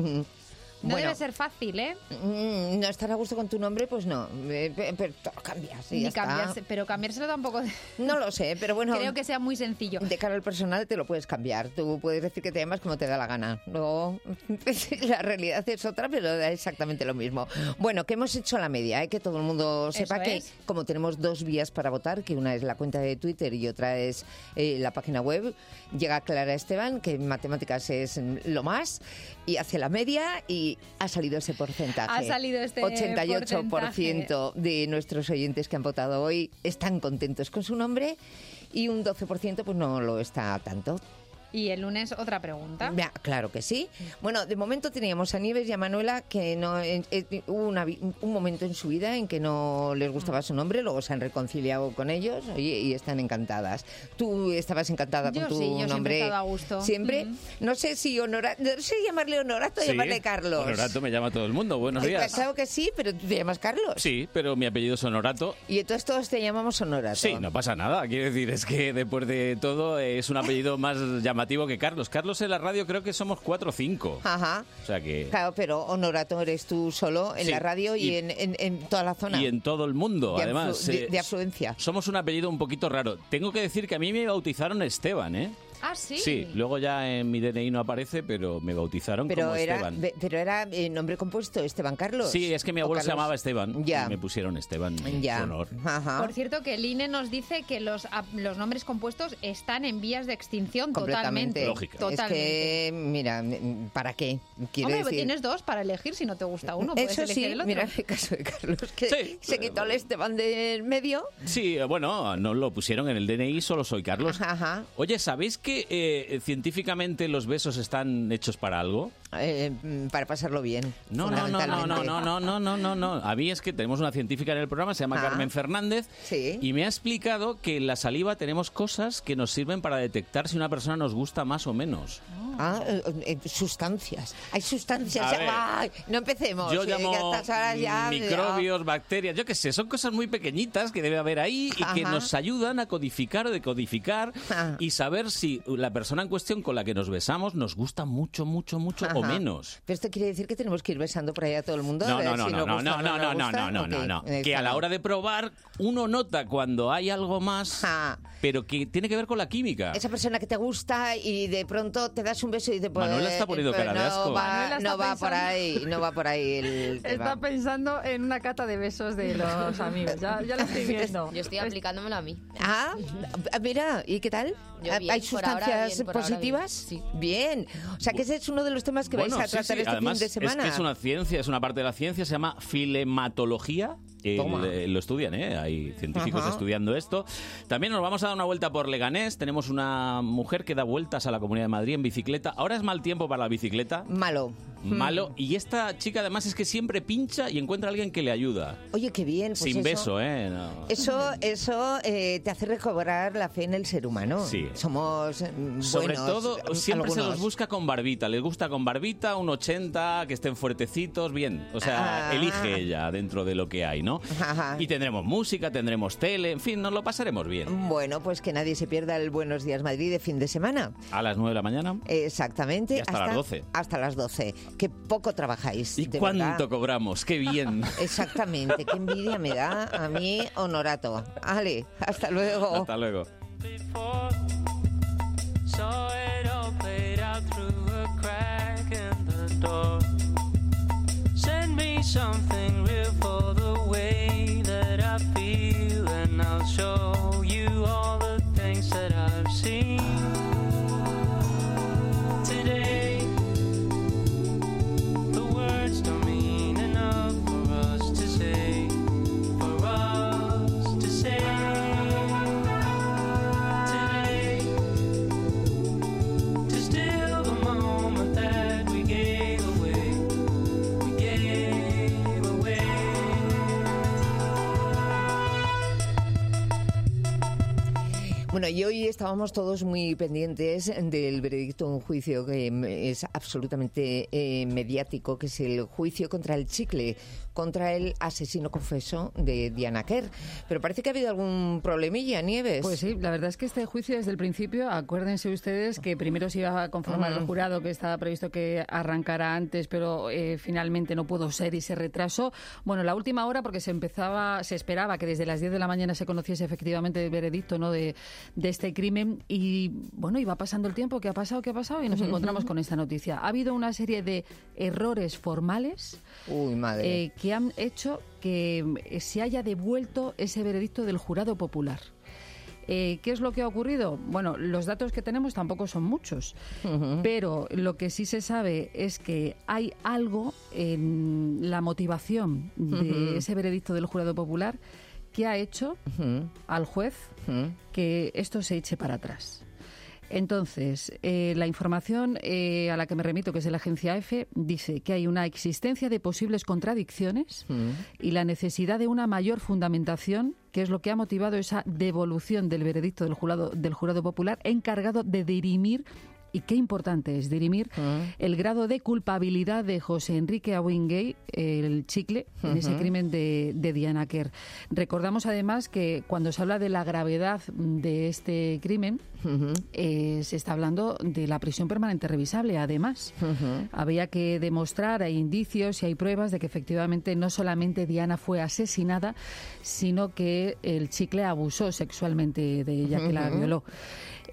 No Bueno, debe ser fácil, ¿eh? mm, no estar a gusto con tu nombre, pues no. Eh, pe- Pero todo cambias y Ni ya está. cambiarse, pero cambiárselo tampoco. No lo sé, pero bueno. Creo que sea muy sencillo. De cara al personal te lo puedes cambiar. Tú puedes decir que te llamas como te da la gana. Luego, la realidad es otra, pero da exactamente lo mismo. Bueno, que hemos hecho la media, ¿eh? Que todo el mundo sepa Eso que, es. como tenemos dos vías para votar, que una es la cuenta de Twitter y otra es eh, la página web, llega Clara Esteban, que en matemáticas es lo más, y hace la media y ha salido ese porcentaje. Ha salido este ochenta y ocho por ciento de nuestros oyentes que han votado hoy están contentos con su nombre y un doce por ciento pues no lo está tanto. Y el lunes otra pregunta. Ya, claro que sí. Bueno, de momento teníamos a Nieves y a Manuela que no eh, eh, hubo una vi- un momento en su vida en que no les gustaba su nombre, luego se han reconciliado con ellos, oye, y están encantadas. Tú estabas encantada Yo con tu sí, yo siempre he nombre. estado a gusto. Siempre. Ujú. No sé si Honorato, no sé llamarle Honorato o Sí, llamarle Carlos. Honorato me llama todo el mundo. Buenos He días. pensado que sí, pero tú te llamas Carlos. Sí, pero mi apellido es Honorato. Y entonces todos te llamamos Honorato. Sí, no pasa nada. Quiero decir, es que después de todo es un apellido más llamativo que Carlos. Carlos en la radio creo que somos cuatro o cinco. Ajá. O sea que... Claro, pero Honorato eres tú solo en Sí, la radio y, y- en, en- en toda la zona. Y en todo el mundo, De además. aflu- de- eh, de afluencia. Somos un apellido un poquito raro. Tengo que decir que a mí me bautizaron Esteban, ¿eh? Ah, sí. Sí, luego ya en mi D N I no aparece, pero me bautizaron Pero como era, Esteban. be- pero era eh, nombre compuesto, Esteban Carlos. Sí, es que mi ¿O abuelo se Carlos? llamaba Esteban Ya. y me pusieron Esteban Ya. en honor. Ajá. Por cierto, que el I N E nos dice que los, ap- los nombres compuestos están en vías de extinción Completamente. totalmente. Es Totalmente. que, mira, ¿para qué? Quiero Hombre, decir... tienes dos para elegir, si no te gusta uno, puedes Eso elegir sí, el otro. mira el caso de Carlos, que Sí. se quitó el Esteban del medio. Sí, eh, bueno, no lo pusieron en el D N I, solo soy Carlos. Ajá. Oye, ¿sabéis que eh, científicamente los besos están hechos para algo? Eh, mm, para pasarlo bien. No, no, no, no, no, fundamentalmente. no, no, no, no, no, no. A mí es que tenemos una científica en el programa, se llama Ah. Carmen Fernández, Sí. y me ha explicado que en la saliva tenemos cosas que nos sirven para detectar si una persona nos gusta más o menos. Ah, eh, eh, sustancias. Hay sustancias. A ver. Ay, no empecemos. Yo eh, que a llamo estas horas ya- microbios, bacterias, yo qué sé, son cosas muy pequeñitas que debe haber ahí y que Ajá. nos ayudan a codificar o decodificar Ah. y saber si la persona en cuestión con la que nos besamos nos gusta mucho, mucho, mucho o Ajá. menos. Pero esto quiere decir que tenemos que ir besando por ahí a todo el mundo. No, a ver no, no, si no, nos no, gusta no, o no, nos no, no, gusta. no, no, Ok, no. está Que a la bien. hora de probar uno nota cuando hay algo más, pero que tiene que ver con la química. Esa persona que te gusta y de pronto te das un beso y te pues, Manuela está poniendo pues cara de no asco. Va, Manuela está no va por pensando- ahí, no va por ahí el tema. Está pensando en una cata de besos de los amigos. Ya, ya lo estoy viendo. Yo estoy aplicándomelo a mí. Ah, mira, ¿y qué tal? Yo bien, ¿Hay por ahora sustancias bien, por ahora positivas? bien, Bien. O sea, que ese es uno de los temas que Bueno, vais a sí, tratar sí. este Además, fin de semana. es que es una ciencia, es una parte de la ciencia, se llama filematología. El, Toma. eh, lo estudian, ¿eh? Hay científicos Ajá. estudiando esto. También nos vamos a dar una vuelta por Leganés. Tenemos una mujer que da vueltas a la Comunidad de Madrid en bicicleta. Ahora es mal tiempo para la bicicleta. Malo. Malo. Y esta chica además es que siempre pincha y encuentra a alguien que le ayuda. Oye, qué bien. Pues Sin eso- beso, ¿eh? No. Eso, eso eh, te hace recobrar la fe en el ser humano. Sí. Somos mm, Sobre buenos, todo, siempre se algunos. los busca con barbita. Les gusta con barbita, un ochenta, que estén fuertecitos, bien. O sea, Ah. elige ella dentro de lo que hay, ¿no? Ajá. Y tendremos música, tendremos tele, en fin, nos lo pasaremos bien. Bueno, pues que nadie se pierda el Buenos Días Madrid de fin de semana. A las nueve de la mañana. Exactamente. Y hasta las doce. Hasta las doce. Qué poco trabajáis. ¿Y de cuánto verdad. cobramos? ¡Qué bien! Exactamente. Qué envidia me da a mí, Honorato. Ale, hasta luego. Hasta luego. Saw it all played out through a crack in the door. Send me something real for the way that I feel, and I'll show you all the things that I've seen today. The words don't mean enough for us to say, for us to say. To still the moment that we gave away, we gave away. Bueno, y hoy estábamos todos muy pendientes del veredicto en un juicio que mm, es absolutamente eh, mediático, que es el juicio contra el chicle, contra el asesino confeso de Diana Kerr. Pero parece que ha habido algún problemilla, Nieves. Pues sí, la verdad es que este juicio desde el principio, acuérdense ustedes que primero se iba a conformar el Mm. jurado, que estaba previsto que arrancara antes, pero eh, finalmente no pudo ser y se retrasó. Bueno, la última hora, porque se empezaba, se esperaba que desde las diez de la mañana se conociese efectivamente el veredicto, ¿no?, de, de este crimen, y bueno, iba pasando el tiempo, ¿qué ha pasado? ¿Qué ha pasado? Y nos encontramos con esta noticia. Ha habido una serie de errores formales Uy, madre. eh, que han hecho que eh, se haya devuelto ese veredicto del jurado popular. Eh, ¿Qué es lo que ha ocurrido? Bueno, los datos que tenemos tampoco son muchos, pero lo que sí se sabe es que hay algo en la motivación de Ujú. ese veredicto del jurado popular que ha hecho al juez que esto se eche para atrás. Entonces, eh, la información eh, a la que me remito, que es de la agencia EFE, dice que hay una existencia de posibles contradicciones y la necesidad de una mayor fundamentación, que es lo que ha motivado esa devolución del veredicto del jurado, del jurado popular, encargado de dirimir, y qué importante es dirimir, el grado de culpabilidad de José Enrique Awingay, el chicle, en ese Ujú. crimen de, de Diana Kerr. Recordamos además que cuando se habla de la gravedad de este crimen, eh, se está hablando de la prisión permanente revisable. Además, había que demostrar, hay indicios y hay pruebas de que efectivamente no solamente Diana fue asesinada, sino que el chicle abusó sexualmente de ella, que la Ujú. violó.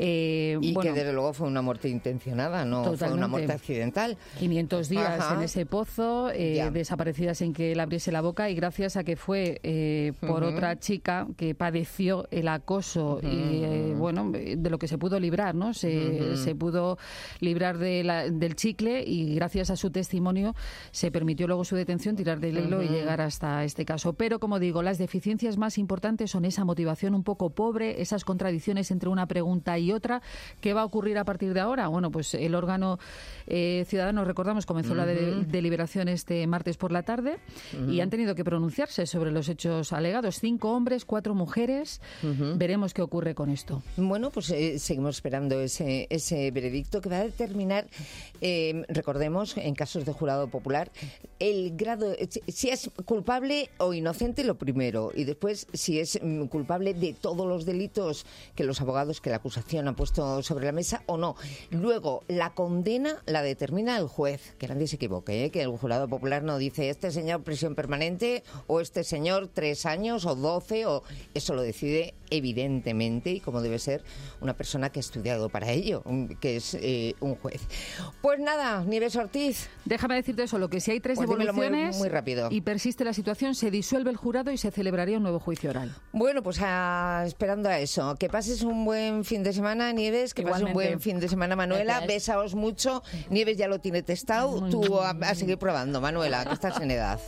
Eh, y bueno, que desde luego fue una muerte intencionada, no totalmente. Fue una muerte accidental. quinientos días Ajá. en ese pozo, eh, desaparecida sin que él abriese la boca, y gracias a que fue eh, por uh-huh. otra chica que padeció el acoso uh-huh. y eh, bueno, de lo que se pudo librar, ¿no? Se, uh-huh. se pudo librar de la, del chicle, y gracias a su testimonio se permitió luego su detención, tirar del hilo uh-huh. y llegar hasta este caso. Pero, como digo, las deficiencias más importantes son esa motivación un poco pobre, esas contradicciones entre una pregunta y otra. ¿Qué va a ocurrir a partir de ahora? Bueno, pues el órgano eh, ciudadano, recordamos, comenzó uh-huh. la de, deliberación este martes por la tarde uh-huh. y han tenido que pronunciarse sobre los hechos alegados. Cinco hombres, cuatro mujeres. Uh-huh. Veremos qué ocurre con esto. Bueno, pues eh, seguimos esperando ese, ese veredicto que va a determinar, eh, recordemos, en casos de jurado popular, el grado, si es culpable o inocente, lo primero, y después si es mm, culpable de todos los delitos que los abogados, que la acusación han puesto sobre la mesa o no. Luego, la condena la determina el juez, que nadie se equivoque, ¿eh? Que el jurado popular no dice este señor prisión permanente o este señor tres años o doce, o eso lo decide evidentemente, y como debe ser, una persona que ha estudiado para ello, que es eh, un juez. Pues nada, Nieves Ortiz. Déjame decirte solo que si hay tres pues devoluciones muy, muy rápido. y persiste la situación, se disuelve el jurado y se celebraría un nuevo juicio oral. Bueno, pues a, esperando a eso. Que pases un buen fin de semana, Nieves, que pases un buen fin de semana, Manuela. Gracias. Besaos mucho. Nieves ya lo tiene testado. Tú a, a seguir probando, Manuela, que estás en edad.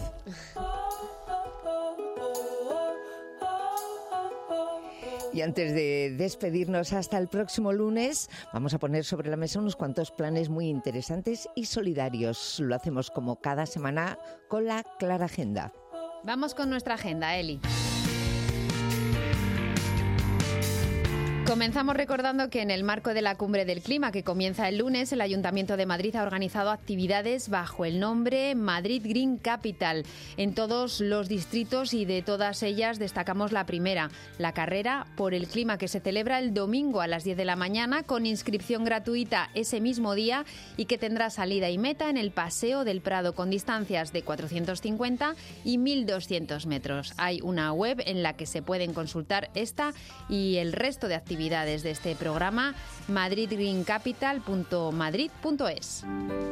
Y antes de despedirnos hasta el próximo lunes, vamos a poner sobre la mesa unos cuantos planes muy interesantes y solidarios. Lo hacemos como cada semana con la Clara Agenda. Vamos con nuestra agenda, Eli. Comenzamos recordando que en el marco de la Cumbre del Clima, que comienza el lunes, el Ayuntamiento de Madrid ha organizado actividades bajo el nombre Madrid Green Capital en todos los distritos, y de todas ellas destacamos la primera, la Carrera por el Clima, que se celebra el domingo a las diez de la mañana con inscripción gratuita ese mismo día, y que tendrá salida y meta en el Paseo del Prado con distancias de cuatrocientos cincuenta y mil doscientos metros. Hay una web en la que se pueden consultar esta y el resto de actividades actividades de este programa, madrid green capital punto madrid punto es.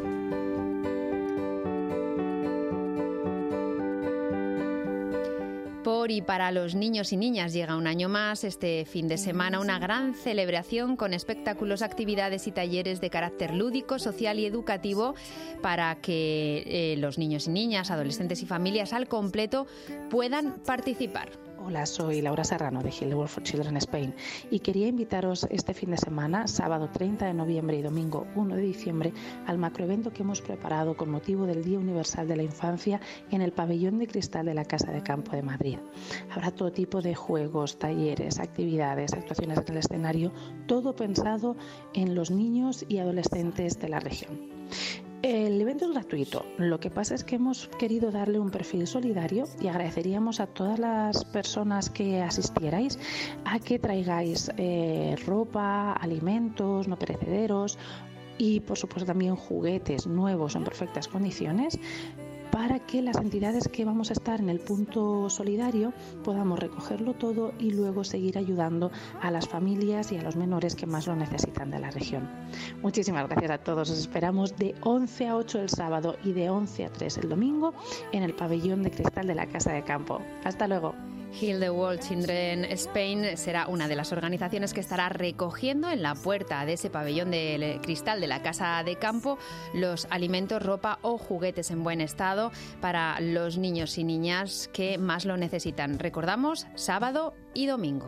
Por y para los niños y niñas llega un año más este fin de semana una gran celebración con espectáculos, actividades y talleres de carácter lúdico, social y educativo para que eh, los niños y niñas, adolescentes y familias al completo puedan participar. Hola, soy Laura Serrano de Hildeworth for Children Spain y quería invitaros este fin de semana, sábado treinta de noviembre y domingo uno de diciembre, al macroevento que hemos preparado con motivo del Día Universal de la Infancia en el Pabellón de Cristal de la Casa de Campo de Madrid. Habrá todo tipo de juegos, talleres, actividades, actuaciones en el escenario, todo pensado en los niños y adolescentes de la región. El evento es gratuito, lo que pasa es que hemos querido darle un perfil solidario y agradeceríamos a todas las personas que asistierais a que traigáis eh, ropa, alimentos no perecederos y por supuesto también juguetes nuevos en perfectas condiciones, para que las entidades que vamos a estar en el punto solidario podamos recogerlo todo y luego seguir ayudando a las familias y a los menores que más lo necesitan de la región. Muchísimas gracias a todos. Os esperamos de once a ocho el sábado y de once a tres el domingo en el Pabellón de Cristal de la Casa de Campo. Hasta luego. Hildeworth Children Spain será una de las organizaciones que estará recogiendo en la puerta de ese pabellón de cristal de la Casa de Campo los alimentos, ropa o juguetes en buen estado para los niños y niñas que más lo necesitan. Recordamos, sábado y domingo.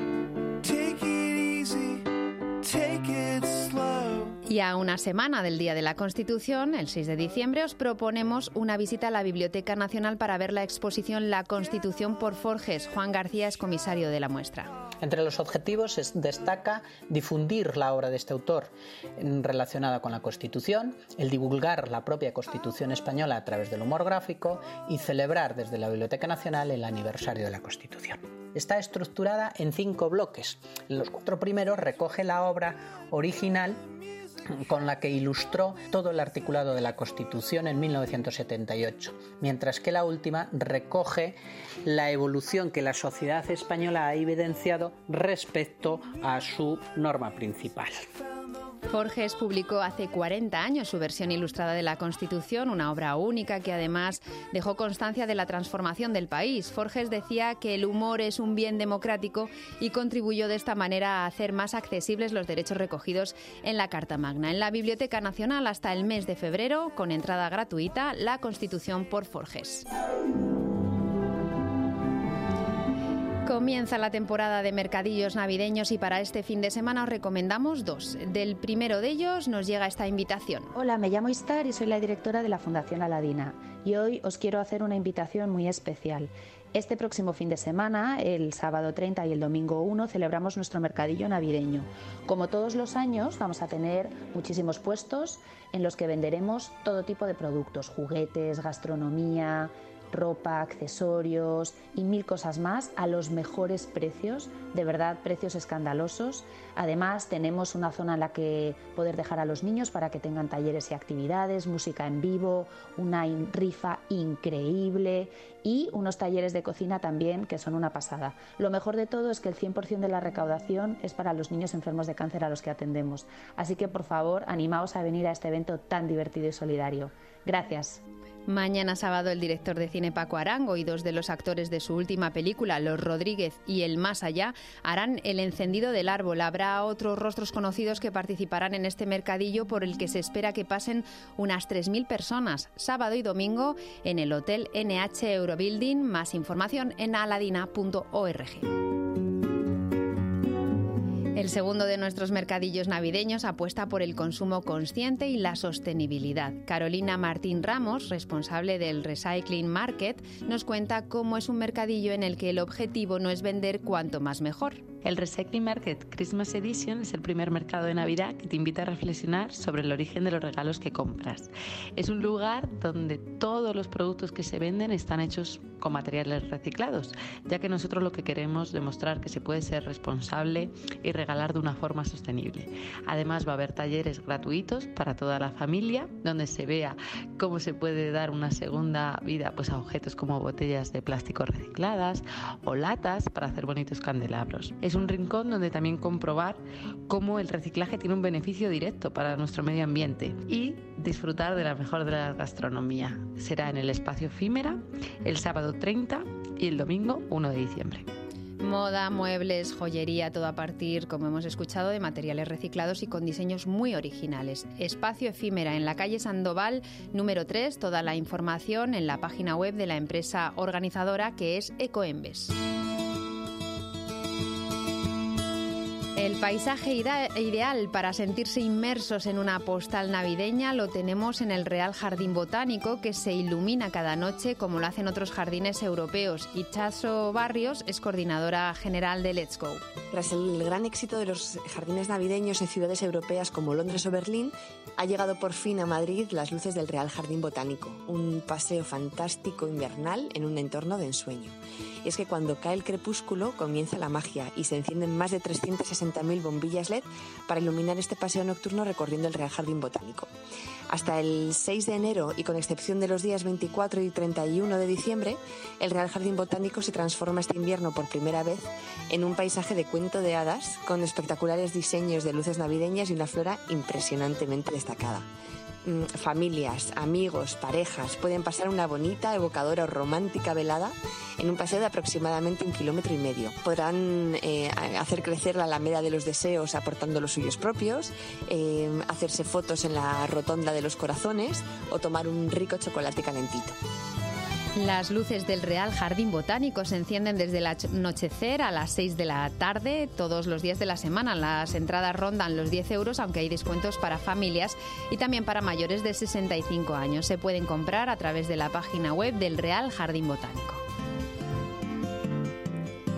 Take it easy, take it slow. Y a una semana del Día de la Constitución, el seis de diciembre, os proponemos una visita a la Biblioteca Nacional para ver la exposición La Constitución por Forges. Juan García es comisario de la muestra. Entre los objetivos destaca difundir la obra de este autor relacionada con la Constitución, el divulgar la propia Constitución española a través del humor gráfico y celebrar desde la Biblioteca Nacional el aniversario de la Constitución. Está estructurada en cinco bloques. Los cuatro primeros recogen la obra original con la que ilustró todo el articulado de la Constitución en mil novecientos setenta y ocho, mientras que la última recoge la evolución que la sociedad española ha evidenciado respecto a su norma principal. Forges publicó hace cuarenta años su versión ilustrada de la Constitución, una obra única que además dejó constancia de la transformación del país. Forges decía que el humor es un bien democrático y contribuyó de esta manera a hacer más accesibles los derechos recogidos en la Carta Magna. En la Biblioteca Nacional hasta el mes de febrero, con entrada gratuita, la Constitución por Forges. Comienza la temporada de mercadillos navideños y para este fin de semana os recomendamos dos. Del primero de ellos nos llega esta invitación. Hola, me llamo Istar y soy la directora de la Fundación Aladina. Y hoy os quiero hacer una invitación muy especial. Este próximo fin de semana, el sábado treinta y el domingo uno, celebramos nuestro mercadillo navideño. Como todos los años, vamos a tener muchísimos puestos en los que venderemos todo tipo de productos, juguetes, gastronomía, ropa, accesorios y mil cosas más a los mejores precios, de verdad precios escandalosos. Además tenemos una zona en la que poder dejar a los niños para que tengan talleres y actividades, música en vivo, una rifa increíble y unos talleres de cocina también que son una pasada. Lo mejor de todo es que el cien por ciento de la recaudación es para los niños enfermos de cáncer a los que atendemos. Así que por favor, animaos a venir a este evento tan divertido y solidario. Gracias. Mañana sábado el director de cine Paco Arango y dos de los actores de su última película, Los Rodríguez y El Más Allá, harán el encendido del árbol. Habrá otros rostros conocidos que participarán en este mercadillo por el que se espera que pasen unas tres mil personas, sábado y domingo en el Hotel N H Eurobuilding. Más información en aladina punto org. El segundo de nuestros mercadillos navideños apuesta por el consumo consciente y la sostenibilidad. Carolina Martín Ramos, responsable del Recycling Market, nos cuenta cómo es un mercadillo en el que el objetivo no es vender cuanto más mejor. El Recycling Market Christmas Edition es el primer mercado de Navidad que te invita a reflexionar sobre el origen de los regalos que compras. Es un lugar donde todos los productos que se venden están hechos con materiales reciclados, ya que nosotros lo que queremos es demostrar que se puede ser responsable y regalar de una forma sostenible. Además va a haber talleres gratuitos para toda la familia, donde se vea cómo se puede dar una segunda vida pues, a objetos como botellas de plástico recicladas o latas para hacer bonitos candelabros. Es un rincón donde también comprobar cómo el reciclaje tiene un beneficio directo para nuestro medio ambiente y disfrutar de la mejor de la gastronomía. Será en el espacio Efímera el sábado treinta y el domingo uno de diciembre. Moda, muebles, joyería, todo a partir, como hemos escuchado, de materiales reciclados y con diseños muy originales. Espacio Efímera en la calle Sandoval, número tres. Toda la información en la página web de la empresa organizadora, que es Ecoembes. El paisaje ideal para sentirse inmersos en una postal navideña lo tenemos en el Real Jardín Botánico, que se ilumina cada noche como lo hacen otros jardines europeos. Itxaso Barrios es coordinadora general de Let's Go. Tras el gran éxito de los jardines navideños en ciudades europeas como Londres o Berlín, ha llegado por fin a Madrid las luces del Real Jardín Botánico, un paseo fantástico invernal en un entorno de ensueño. Y es que cuando cae el crepúsculo comienza la magia y se encienden más de trescientas sesenta mil bombillas L E D para iluminar este paseo nocturno recorriendo el Real Jardín Botánico. Hasta el seis de enero y con excepción de los días veinticuatro y treinta y uno de diciembre, el Real Jardín Botánico se transforma este invierno por primera vez en un paisaje de cuento de hadas con espectaculares diseños de luces navideñas y una flora impresionantemente destacada. Familias, amigos, parejas pueden pasar una bonita, evocadora o romántica velada en un paseo de aproximadamente un kilómetro y medio. Podrán eh, hacer crecer la Alameda de los Deseos aportando los suyos propios, eh, hacerse fotos en la Rotonda de los Corazones o tomar un rico chocolate calentito. Las luces del Real Jardín Botánico se encienden desde el anochecer a las seis de la tarde todos los días de la semana. Las entradas rondan los diez euros, aunque hay descuentos para familias y también para mayores de sesenta y cinco años. Se pueden comprar a través de la página web del Real Jardín Botánico.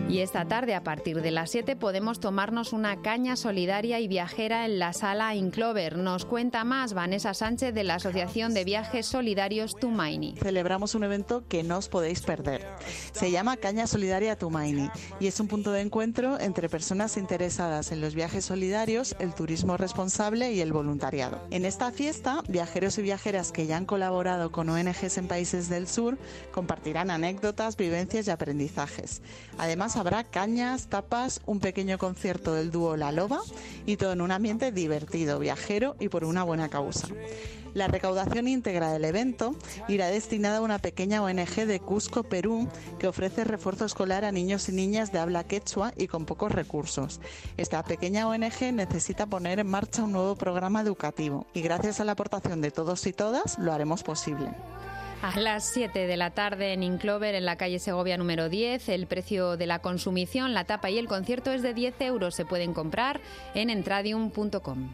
Y esta tarde, a partir de las siete, podemos tomarnos una caña solidaria y viajera en la sala Inclover. Nos cuenta más Vanessa Sánchez de la Asociación de Viajes Solidarios Tumaini. Celebramos un evento que no os podéis perder. Se llama Caña Solidaria Tumaini y es un punto de encuentro entre personas interesadas en los viajes solidarios, el turismo responsable y el voluntariado. En esta fiesta, viajeros y viajeras que ya han colaborado con O N Ges en países del sur compartirán anécdotas, vivencias y aprendizajes. Además, habrá cañas, tapas, un pequeño concierto del dúo La Loba y todo en un ambiente divertido, viajero y por una buena causa. La recaudación íntegra del evento irá destinada a una pequeña O N Ge de Cusco, Perú, que ofrece refuerzo escolar a niños y niñas de habla quechua y con pocos recursos. Esta pequeña O N Ge necesita poner en marcha un nuevo programa educativo y gracias a la aportación de todos y todas lo haremos posible. A las siete de la tarde en Inclover, en la calle Segovia número diez, el precio de la consumición, la tapa y el concierto es de diez euros. Se pueden comprar en entradium punto com.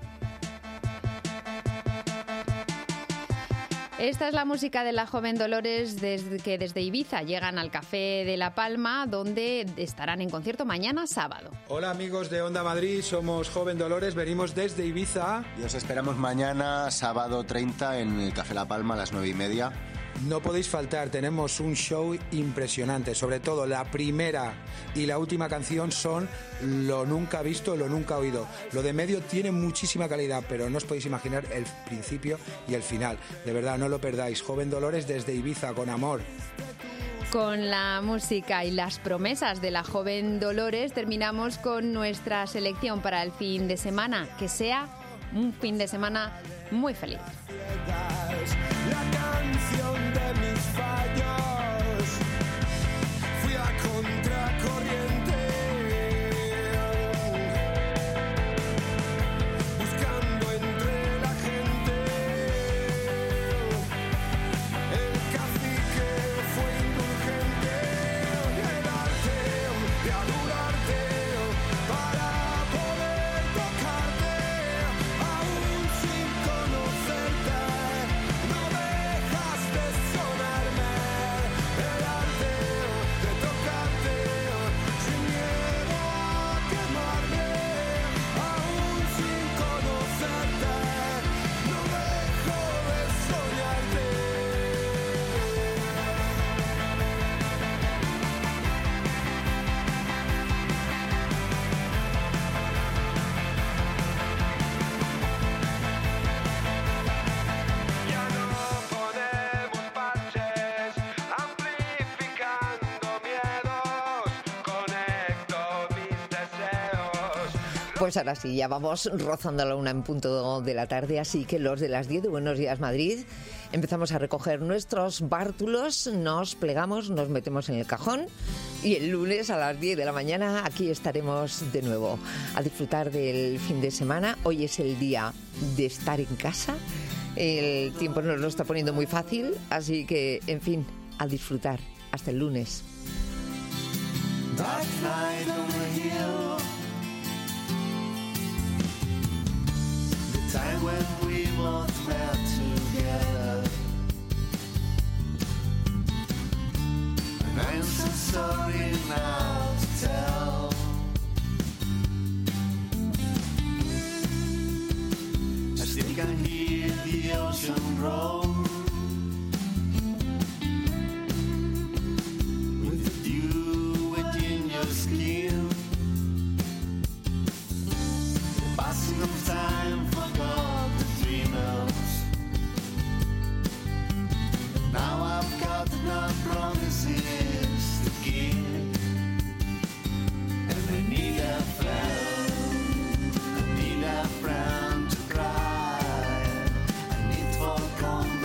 Esta es la música de la joven Dolores, desde, que desde Ibiza llegan al Café de La Palma, donde estarán en concierto mañana sábado. Hola amigos de Onda Madrid, somos Joven Dolores, venimos desde Ibiza. Y os esperamos mañana, sábado treinta, en el Café La Palma a las nueve y media. No podéis faltar, tenemos un show impresionante, sobre todo la primera y la última canción son lo nunca visto, lo nunca oído. Lo de medio tiene muchísima calidad, pero no os podéis imaginar el principio y el final. De verdad, no lo perdáis. Joven Dolores desde Ibiza, con amor. Con la música y las promesas de la joven Dolores terminamos con nuestra selección para el fin de semana. Que sea un fin de semana muy feliz. La canción de mis fallos, fui a contracorriente, buscando entre la gente. El cacique fue indulgente, el arte de adorarte para poder tocarte, aún sin conocerte. Pues ahora sí, ya vamos rozando la una en punto de la tarde, así que los de las diez de Buenos Días Madrid empezamos a recoger nuestros bártulos, nos plegamos, nos metemos en el cajón y el lunes a las diez de la mañana aquí estaremos de nuevo a disfrutar del fin de semana. Hoy es el día de estar en casa, el tiempo nos lo está poniendo muy fácil, así que, en fin, a disfrutar. Hasta el lunes. Dark night on the hill. The time when we both met together. And I'm so sorry now to tell. I still can hear the ocean roll. Skin. The passing of time forgot the dreamers. Now I've got no promises to give, and I need a friend. I need a friend to cry. I need for comfort.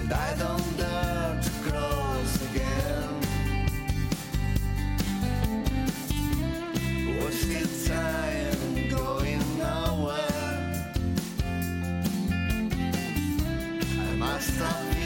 and I don't dare to cross again. Wasted time going nowhere. I must have